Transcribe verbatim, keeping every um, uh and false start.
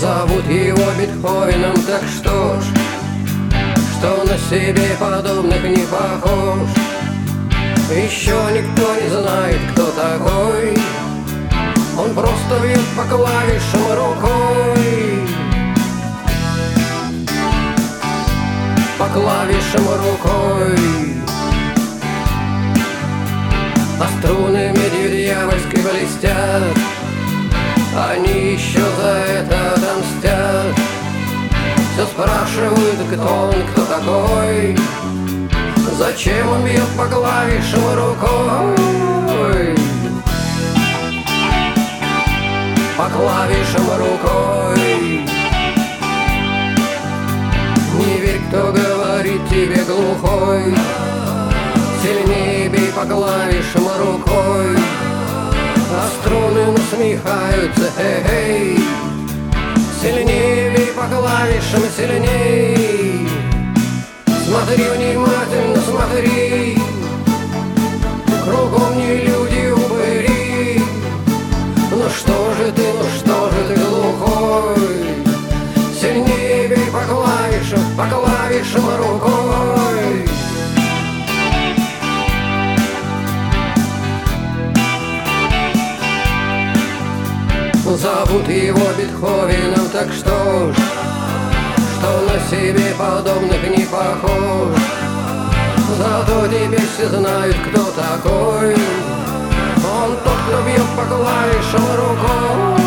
Зовут его Бетховеном, так что ж, что на себе подобных не похож. Еще никто не знает, кто такой. Он просто бьет по клавишам рукой, по клавишам рукой. А струны медью дьявольской блестят, они еще за это отомстят. Все спрашивают, кто он, кто такой, зачем он бьет по клавишам рукой, по клавишам рукой. Не верь, кто говорит тебе глухой, сильнее бей по клавишам рукой. А струны насмехаются, эй-эй, сильнее бей по клавишам, сильней. Смотри внимательно, смотри, кругом не люди, упыри. Ну что же ты, ну что же ты глухой, сильнее бей по клавишам, по клавишам рукой. Зовут его Бетховеном, так что ж, что на себе подобных не похож. Зато теперь все знают, кто такой. Он тот, кто бьет по клавишам рукой.